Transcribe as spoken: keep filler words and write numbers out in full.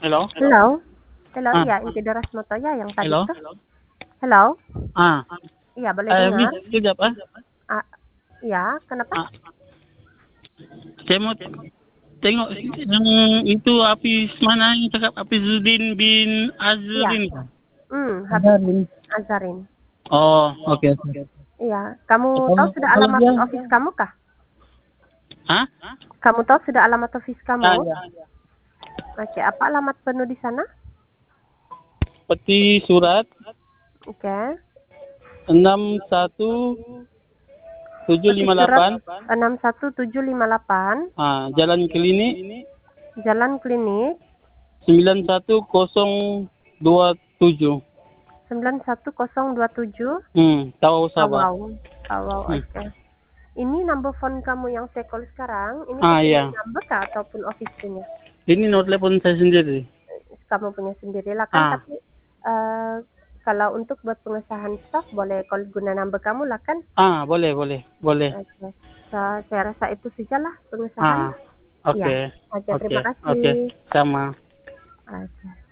Hello? Hello? Hello, Ah, iya, Inti Moto ya yang tadi hello? tuh? Hello? Ah, Iya, boleh ah, dengar? Miss, kejap ah. Ah, iya, kenapa? Ah, saya mau tengok yang itu Hafiz mana yang cakap Hafizuddin bin Iya. Azrin. Hmm, Habib Azrin. Azarin. Oh, oke oke. Iya, kamu tahu Kalau sudah kalau alamat dia, office kamu kah? ah? Kamu tahu sudah alamat office Ah, kamu? ya. Oke, apa alamat penuh di sana? Peti surat Oke. enam satu tujuh Peti lima surat delapan. enam satu tujuh lima delapan, Ah, Jalan Klinik Jalan Klinik sembilan satu nol dua tujuh. sembilan satu nol dua tujuh. Hmm, tahu Sabah. Tawau. Tawau, Hmm. oke. Ini number phone kamu yang saya call sekarang, ini Ah, personal ya. number kah ataupun office punya? Ini nomor telepon saya sendiri. Kamu punya sendiri lah kan, Ah, tapi eh, kalau untuk buat pengesahan staff boleh call guna number kamu lah kan? ah, boleh boleh boleh. Oke. So, saya rasa itu sajalah pengesahan. Ah, Iya. oke Oke, oke terima oke, kasih. sama. Oke.